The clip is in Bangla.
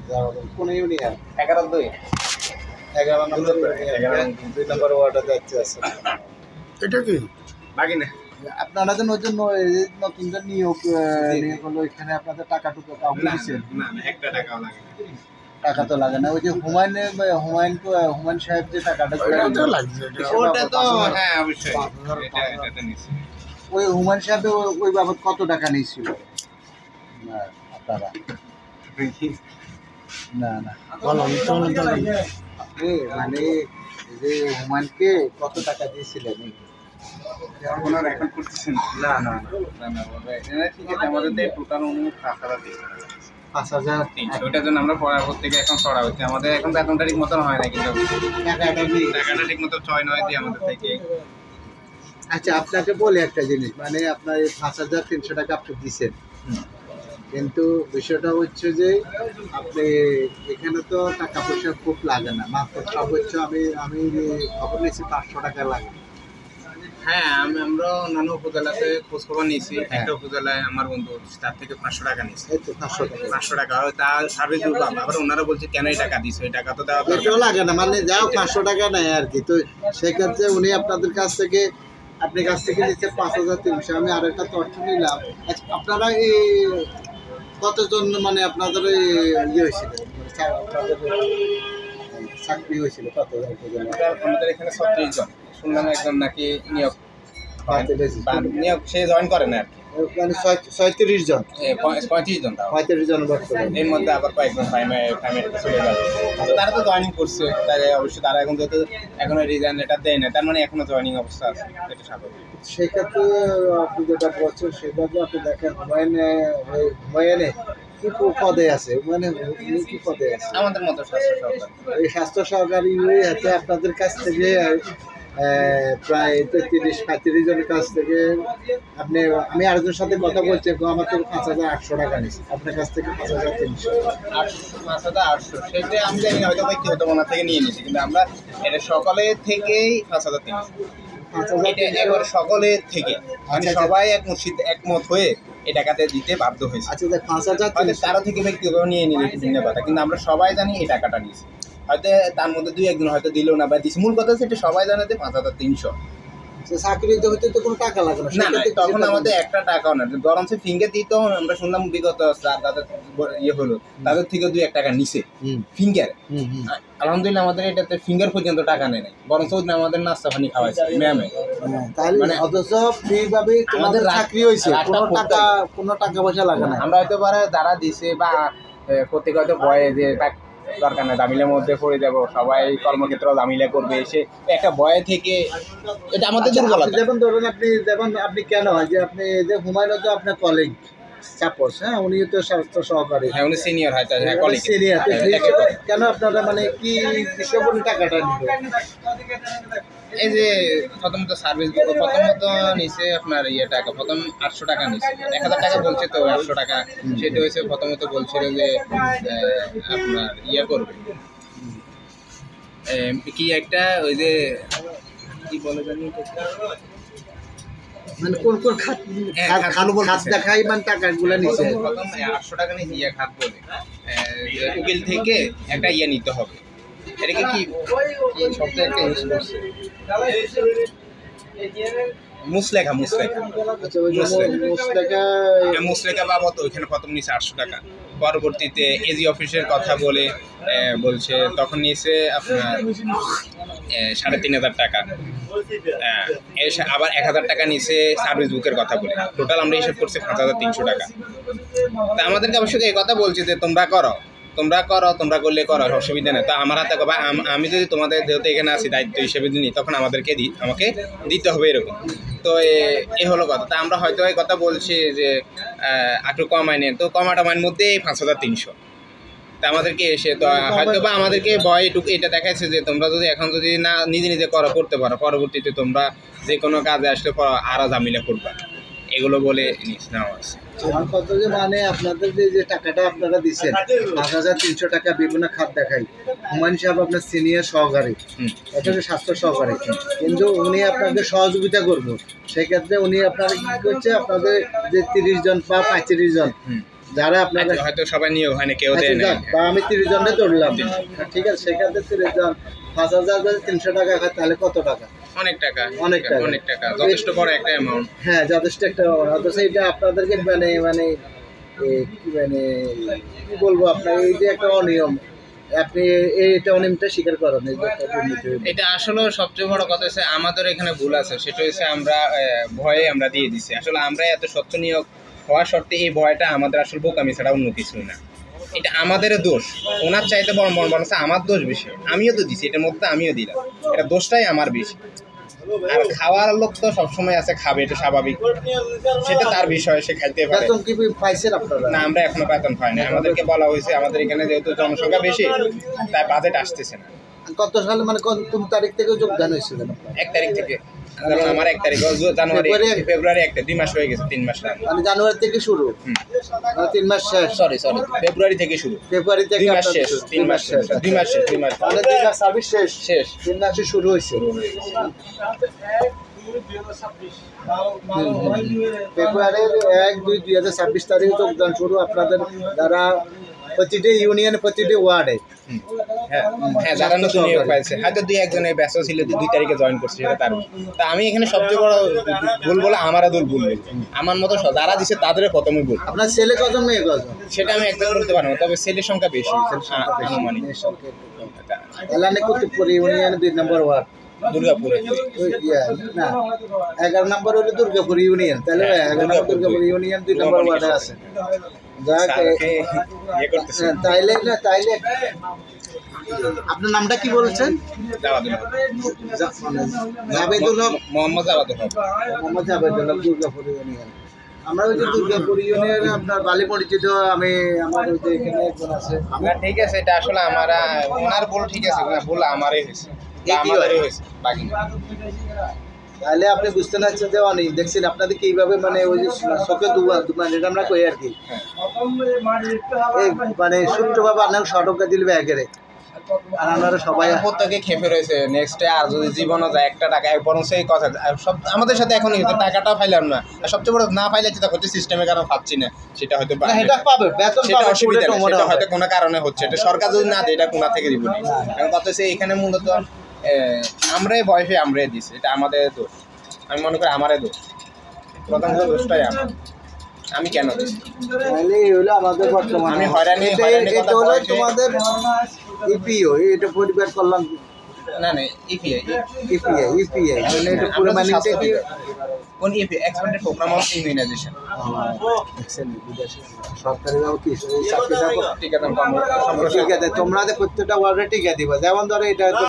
কোন ইউনিয়ন? 11-2 11 নম্বর 2 নম্বর ওয়ার্ডে যাচ্ছে আছে। এটা কি বাকি না। আপনারা যে নতুন নতুন যে নিয়োগ হলো এখানে আপনাদের টাকা টুকু কাউকে দিচ্ছেন? না না, একটা টাকাও লাগে না। টাকা তো লাগে না। ওই যে হুমায়ুন সাহেব যে টাকাটা এটা তো লাগছে এটা। ওটা তো হ্যাঁ অবশ্যই এটা নিছি। ওই হুমায়ুন সাহেব ওই বাবদ কত টাকা নিয়েছিল? না আপনারা না না বলো চলো চলো। আপনি মানে এই যে হুমায়ুনকে কত টাকা দিয়েছিলেন? এখন আর এখন করতেছেন না না না না না বলবে এটা ঠিক আছে। আমাদের টোটাল অনুমোদ 5,300 ওইটার জন্য আমরা পড়ার থেকে এখন ছড়া হচ্ছে। আমাদের এখন বেতনটা ঠিক মতন হয় না, কিন্তু টাকাটা নিয়ে। টাকাটা ঠিক মতো 6-9 দিয়ে আমাদের থেকে। আচ্ছা আপনাকে বলি একটা জিনিস, মানে আপনার এই 5,300 টাকা আপনি দিচ্ছেন, কিন্তু বিষয়টা হচ্ছে যে আপনি এখানে তো টাকা পয়সা খুব লাগে না, মাত্র সর্বোচ্চ আমি খবর নিয়েছি 500 টাকা লাগে। হ্যাঁ আমরা অন্যান্য উপজেলাতে খোঁজখবর নিয়েছি। একটা উপজেলায় আমার বন্ধু তার থেকে 500 টাকা নিয়েছে। এই তো 500 টাকা 500 টাকা তার সার্ভিস আবার ওনারা বলছে কেন এই টাকা দিচ্ছে, ওই টাকা তো দেওয়া এটাও লাগে না, মানে যাও 500 টাকা নেয় আর কি। তো সেক্ষেত্রে উনি আপনাদের কাছ থেকে নিচ্ছে 5,300। আমি আরেকটা তথ্য নিলাম। আচ্ছা আপনারা এই কতজন, মানে আপনাদের ইয়ে হয়েছিল, আপনাদের চাকরি হয়েছিল কতজন? আমাদের এখানে 36 জন। শুনলাম একজন নাকি নিয়োগ মানে সে জয়েন করে না আর কি। 36 জন, 35 জন তাও। 35 জন বর্তমানে। এর মধ্যে আবার কয়েকজন প্রাইমারি চলে যাবে। তো তারা তো জয়েনিং করছে, তাই অবশ্যই তারা এখন যেহেতু এখনো রিজাইন লেটার দেয় না, তার মানে এখনো জয়েনিং অবস্থা আছে, এটা স্বাভাবিক। সেক্ষেত্রে আপনি যেটা বলছেন সেভাবে আপনি দেখেন হুমায়ুনে কি পদে আছে, মানে উনি কি পদে আছে? আমাদের মতো স্বাস্থ্য সহকারী। এই স্বাস্থ্য সহকারী হাতে আপনাদের কাছ থেকে প্রায় 33-35 জনের কাছ থেকে আমি আরেকজনের সাথে কথা বলছি, আমার থেকে 5,800 টাকা নিচ্ছি, আপনার কাছ থেকে 5,300। 5,800 সেটা আমি জানি না, হয়তো ব্যক্তিগত মনা থেকে নিয়ে নিয়েছি, কিন্তু আমরা এটা সকলের থেকেই 5,300। এটা একবার সকলের থেকে মানে সবাই একমত হয়ে এই টাকাতে দিতে বাধ্য হয়েছে। আচ্ছা 5,000 হয়তো তারা থেকে ব্যক্তিগত নিয়ে নিলে ভিন্ন কথা, কিন্তু আমরা সবাই জানি এই টাকাটা নিয়েছি। হয়তো তার মধ্যে 2-1 জন হয়তো দিল না বা দিচ্ছে, মূল কথা সেটা সবাই জানে যে 5,300। চাকরিতে হইতে তো কোনো টাকা লাগে না না, তখন আমাদের একটা টাকাও না, বরঞ্চ ফিঙ্গার দিত। আমরা শুনলাম বিগত যাদের ইয়ে হলো তাদের থেকে 2-1 টাকা নিছে ফিঙ্গার। আলহামদুলিল্লাহ আমাদের এটাতে ফিঙ্গার পর্যন্ত টাকা নেয় নাই, বরঞ্চ আমাদের নাস্তা পানি খাওয়াইছে ম্যামে। মানে অথচ ফ্রি ভাবে আমাদের চাকরি হয়েছে, কোনো টাকা পয়সা লাগে না। আমরা হয়তো পারে যারা দিছে বা প্রত্যেকে হয়তো ভয়ে যে দরকার না, জামিলের মধ্যে পড়ে যাব, সবাই কর্মক্ষেত্র জামিলা করবে, সে একটা ভয়ে থেকে এটা আমাদের দুর্বলতা। যেমন ধরুন আপনি কেন হয় যে আপনি যে হুমায়ুন তো আপনার কলিগ সাপোজ, হ্যাঁ উনি তো স্বাস্থ্য সহকারী, হ্যাঁ উনি সিনিয়র হয়তো, হ্যাঁ কলিগ সিনিয়র, কেন আপনারা মানে কি বিষয় বলে টাকাটা নিবে? এই যে প্রথমত সার্ভিস প্রথমত নিচে আপনার ইয়ে টাকা প্রথম 800 টাকা নিচ্ছে, 1,000 টাকা বলছে, তো 800 টাকা সেটা হয়েছে। প্রথমত বলছিল যে আপনার ইয়ে করবে কি একটা ওই যে কি বলে জানি, মানে কোন খাত দেখাই মানে টাকাগুলো নিচ্ছে। প্রথম 800 টাকা নিয়ে ইয়ে খাত বলে উকিল থেকে একটা ইয়ে নিতে হবে। এটাকে কি শব্দ একটা ইউজ করছে, মুসলেখা বাবদ ওইখানে প্রথম নিয়েছে 800 টাকা। পরবর্তীতে এজি অফিসের কথা বলছে তখন নিয়েছে আপনার 3,500 টাকা। আবার 1,000 টাকা নিয়েছে সার্ভিস বুকের কথা বলে। টোটাল আমরা হিসাব করছি 5,300 টাকা। তা আমাদেরকে অবশ্যই এই কথা বলছে যে তোমরা করলে করো, অসুবিধা নেই। তো আমার হাতে আমি যদি তোমাদের যেহেতু এখানে আছি দায়িত্ব হিসেবে নিই, তখন আমাকে দিতে হবে এরকম। তো এ হলো কথা। তা আমরা হয়তো এই কথা বলছি যে একটু কমাই নেন, তো কমাটামার মধ্যে 5,300। তা আমাদেরকে এসে তো হয়তো বা আমাদেরকে ভয়টুকু এটা দেখাচ্ছে যে তোমরা যদি এখন যদি না নিজে করতে পারো, পরবর্তীতে তোমরা যে কোনো কাজে আসলে আরো ঝামেলা করবা, এগুলো বলে নেওয়া আছে। আমার কথা যে মানে আপনাদের যে টাকাটা আপনারা দিচ্ছেন 5,300 টাকা বিভিন্ন খাত দেখাই, হুমায়ুন সাহেব আপনার সিনিয়র সহকারী, এটা হচ্ছে স্বাস্থ্য সহকারী, কিন্তু উনি আপনাদের সহযোগিতা করবো, সেক্ষেত্রে উনি আপনারা কি করছে, আপনাদের যে 30 জন বা 35 জন যারা আপনারা হয়তো সবাই নিয়োগ হয় না, কেউ দেয় আচ্ছা, না। যাক, বা আমি 30 জনে ধরলাম, ঠিক আছে, সেক্ষেত্রে 30 জন 5,000 যদি 300 টাকা হয় তাহলে কত টাকা? অনেক টাকা, অনেক টাকা। অনেক টাকা, যথেষ্ট বড় একটা অ্যামাউন্ট। হ্যাঁ, যথেষ্ট একটা অথচ এটা আপনাদেরকে মানে মানে কি বলবো, আপনার এই যে একটা অনিয়ম, আপনি এইটা অনিয়মটা স্বীকার করেন, এই যে একটা দুর্নীতি। এটা আসলে সবচেয়ে বড় কথা হচ্ছে আমাদের এখানে ভুল আছে, সেটা হচ্ছে আমরা ভয়ে আমরা দিয়ে দিচ্ছি। আসলে আমরা এত স্বচ্ছ নিয়োগ হওয়া সত্ত্বে এই ভয়টা আমাদের আসলে বোকামি ছাড়া অন্য কিছুই না। এটা আমাদের দোষ, ওনার চাইতে বড় বড় মানুষ আমার দোষ বেশি। আমিও তো দিছি, এটার মধ্যে আমিও দিলাম, এটা দোষটাই আমার বেশি। আর খাওয়ার লোক তো সবসময় আছে, খাবে, এটা স্বাভাবিক, সেটা তার বিষয়, সে খাইতে পারে। বেতন কি পাইছেন আপনারা? না, আমরা এখনো বেতন পাইনি। আমাদেরকে বলা হয়েছে আমাদের এখানে যেহেতু জনসংখ্যা বেশি, তাই বাজেট আসতেছে না। কত সালে মানে কোন তারিখ থেকে যোগদান হয়েছিলেন? 1 তারিখ থেকে, কারণ আমার 1 তারিখ জানুয়ারি, ফেব্রুয়ারি 1 3 মাস হয়ে গেছে, 3 মাস লাগে। মানে জানুয়ারি থেকে শুরু, 3 মাস শেষ। সরি ফেব্রুয়ারি থেকে শুরু, ফেব্রুয়ারি থেকে 2 মাস আপনাদের শেষ, শুরু। 3 মাস শেষ, 2 মাস শেষ, 2 মাস মানে 2 মাস সার্ভিস শেষ, শেষ। 3 মাসে শুরু হয়েছে। ফেব্রুয়ারির 1-2-2026 তারিখে যোগদান শুরু আপনাদের, যারা প্রতিটি ইউনিয়ন, প্রতিটি ওয়ার্ডে। হ্যাঁ হ্যাঁ, যারা নতুন নিয়োগ পাইছে, হয়তো 2-1 জনের ব্যস্ত ছিল, 2 তারিখে জয়েন করছে, সেটা তার। তা আমি এখানে সবচেয়ে বড় ভুল বলে আমারও ভুল বলবো, আমার মতো যারা দিচ্ছে তাদের প্রথমে ভুল। আপনার ছেলে কজন, মেয়ে কজন? সেটা আমি একদম বলতে পারবো না, তবে ছেলের সংখ্যা বেশি আনুমানিক। এলানে কুতুবপুর ইউনিয়ন 2 নম্বর ওয়ার্ড, দুর্গাপুরে। না 11 নম্বর হলো দুর্গাপুর ইউনিয়ন, তাহলে 11 নম্বর দুর্গাপুর ইউনিয়ন 2 নম্বর ওয়ার্ডে আছে। যাক, ইয়ে করতেছে তাইলে না তাইলে আপনার নামটা কি বলছেন? জাওয়াদুল হক, জাবেদুল হক, মোহাম্মদ জাওয়াদুল হক। মোহাম্মদ জাবেদুল হক, দুর্গাপুর ইউনিয়ন। আমরা ওই যে দুর্গাপুর ইউনিয়নে আপনার বালি পরিচিত, আমি আমার ওই যে এখানে একজন আছে। না ঠিক আছে, এটা আসলে আমরা ওনার ভুল, ঠিক আছে, না ভুল আমারই হয়েছে, আমাদেরই হয়েছে, বাকি না। তাহলে আপনি বুঝতে পারছেন যে অনেক দেখছেন আপনাদের কিভাবে মানে ওই যে চোখে মানে এটা আমরা কই আর কি, এই মানে সূত্রভাবে আপনার সটকা দিলে ব্যাগেরে, আর আপনারা সবাই প্রত্যেকে খেপে রয়েছে। নেক্সটে আর যদি জীবনও যায় 1 টাকা, বরং সেই কথা সব আমাদের সাথে এখনই হতো, টাকাটাও পাইলাম না। আর সবচেয়ে বড় না পাইলে যেটা হচ্ছে সিস্টেমের কারণে পাচ্ছি না, সেটা হয়তো না, এটা পাবে, বেতন সেটা পাবে, অসুবিধা নেই, পুরোটা সেটা হয়তো কোনো কারণে হচ্ছে, এটা সরকার যদি না দেয়, এটা কোনা থেকে দিব না। কারণ কথা হচ্ছে এখানে মূলত আমরাই ভয় পেয়ে আমরাই দিচ্ছি, এটা আমাদের দোষ। আমি মনে করি আমারই দোষ, প্রথম দোষটাই আমার, আমি কেন দিচ্ছি। তাহলে এই হলো আমাদের বর্তমানে, আমি হয়রানি এটা হলো তোমাদের ইপিও, এটা পরিবার কল্যাণ, না না ইপিআই ইপিআই মানে এটা পুরো মানে এটা কি কোন EPI, expanded programme of immunisation. সরকারিরাও কি এই চাকরিটা টিকাদান ঠিক আছে, তোমরা প্রত্যেকটা ওয়ার্ডে টিকা দিবা, যেমন ধরো এটা